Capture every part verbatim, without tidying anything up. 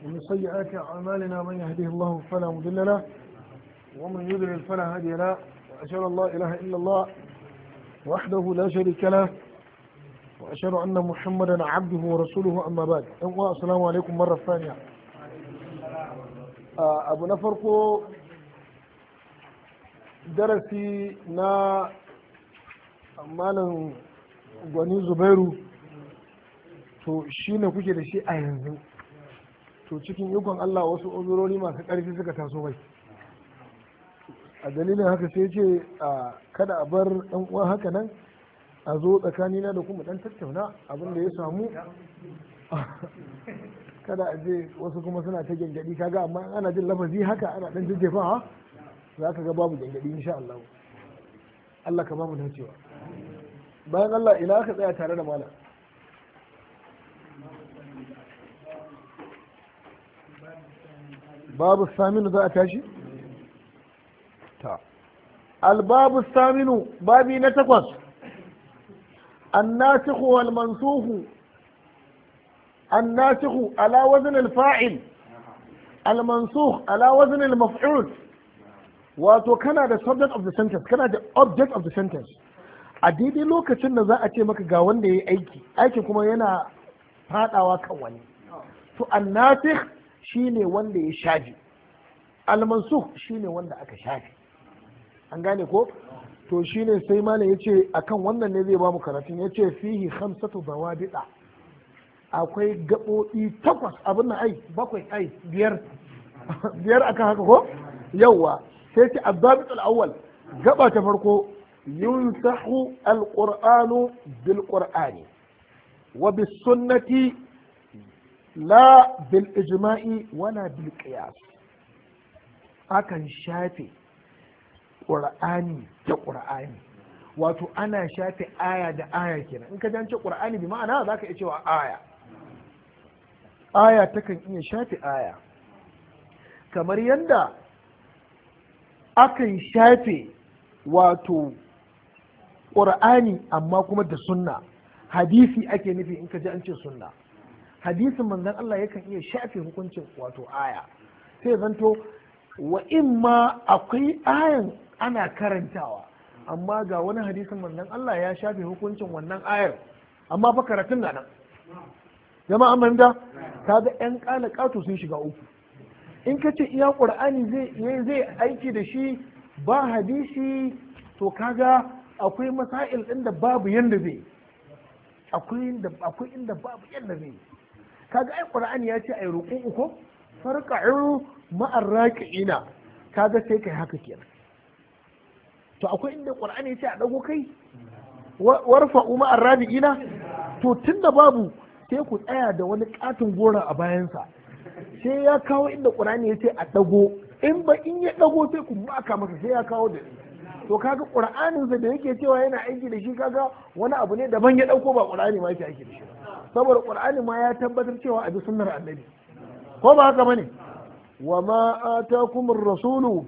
ومن سيئات أعمالنا من يهده الله فلا مضل له ومن يضلل فلا هادي له وأشهد أن لا إله إلا الله وحده لا شريك له وأشهد أن محمدا عبده ورسوله أما بعد. السلام عليكم مرة ثانية. أبو نفرقو درسي نا مالن gwani zubairu to shi ne kuke da shi a yanzu, to cikin ikon Allah wasu uzurori masu ƙarfi suka taso mai, a dalilin haka sai ce a kada a bar ɗan uwa haka nan a zo tsakanina da kuma ɗan tattauna abin da ya samu kada a je wasu kuma suna ta gyangyaɗi, kaga amma ana jin lafazi haka ana ɗan jajjefawa za ka ga babu gyangyaɗi insha Allah. Allah ka ba mu dacewa. Bayan Allah ina aka tsaya tare da malam babu saminu za a tashi ta albabu saminu babi na takwas annasikhu wal mansukhu annasikhu ala wazn al fa'il al mansukh ala wazn al maf'ul, wato kana da subject of the sentence kana da object of the sentence a daidai lokacin da za a ce maka ga wanda ya yi aiki aiki kuma yana fadawa kan wani, to annasikh shine wanda ya shafi, almansukh shine wanda aka shafi. An gane ko? To shine sai malam yace akan wannan ne zai ba mu karatun, yace fihi khamsatu dawabita, akwai gaɓoɓi takwas abin nan ai bakwai ai biyar biyar akan haka ko yawa. sai ce adabit al-awwal, gaba ta farko ينسخ القرآن بالقرآن وبالسنة لا بالإجماع ولا بالقياس. akan shafe ƙur'ani da ƙur'ani, wato ana shafe aya da aya kenan. in ka jance ƙur'ani bi ma'ana za ka iya cewa aya aya takan iya shafe aya, kamar yadda akan shafe wato ƙur'ani amma kuma da sunna. Hadisi ake nufi in ka ji an ce sunna, hadisin manzon Allah yakan iya shafe hukuncin wato aya, sai zanto wa in ma akwai ayan ana karantawa amma ga wani hadisin manzon Allah ya shafe hukuncin wannan ayar, amma fa karatun na nan. Jama'a manda kaga yan ƙala ƙato sun shiga uku. In ka ce iya ƙur'ani zai zai aiki da shi ba hadisi, to kaga akwai masail ɗin da babu yanda zai, akwai inda akwai inda babu yanda zai. kaga ai qur'ani ya ce ai ruku'u ko farqa'u ma'ar raqi'ina, kaga sai kai haka kenan. to akwai inda qur'ani ya ce a dago kai warfa'u ma'ar rabi'ina, to tunda babu sai ku tsaya da wani katin gora a bayansa, sai ya kawo inda qur'ani ya ce a dago, in ba in ya dago sai ku maka masa sai ya kawo da to kaga qur'anin da yake cewa yana aiki da shi kaga wani abu ne daban ya dauko, ba qur'ani ma yake aiki da shi, saboda qur'ani ma ya tabbatar cewa a bi sunnar annabi, ko ba haka bane? wa ma atakum ar-rasulu,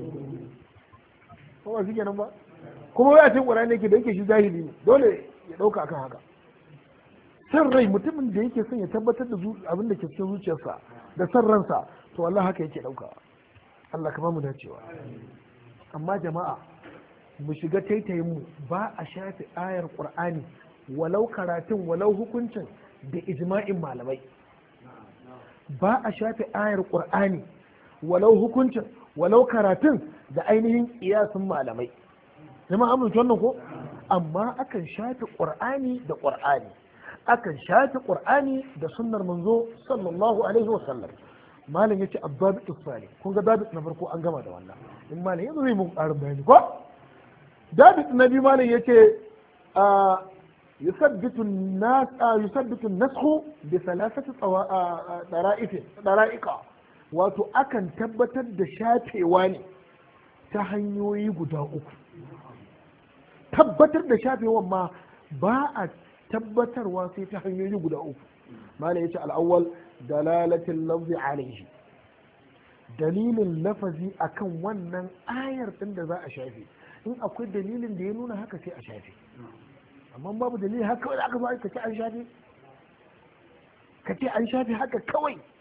ko ba shi kenan ba? kuma wai a cikin qur'ani yake da yake shi jahili ne, dole ya dauka akan haka. san rai, mutumin da yake son ya tabbatar da abin da ke cikin zuciyarsa da san ransa, to wallahi haka yake dauka. Allah ka ba mu dacewa. amma jama'a mu shiga taitayin mu, ba a shafe ayar qur'ani walau karatun walau hukuncin da ijma'in malamai, ba a shafe ayar qur'ani walau hukuncin walau karatun da ainihin kiyasin malamai. jama'a mun wannan ko? amma akan shafe qur'ani da qur'ani, akan shafe qur'ani da sunnar manzo sallallahu alaihi wasallam. malam yace abdabit tsari, kun ga dabit na farko an gama da wannan, in malam yanzu zai mun ƙarin bayani ko? dabit na biyu malam yace a yusabbitu an-nas yusabbitu an-nasxu bi thalathati dara'if dara'iqa, wato akan tabbatar da shafewa ne ta hanyoyi guda uku. tabbatar da shafewan ma ba a tabbatarwa sai ta hanyoyi guda uku. malam yace al-awwal dalalatin lafzi alaihi, dalilin lafazi akan wannan ayar din da za a shafe. in akwai dalilin da ya nuna haka sai a shafe, amma babu dalili haka kawai aka zo ka ce an shafe ka ce an shafe haka kawai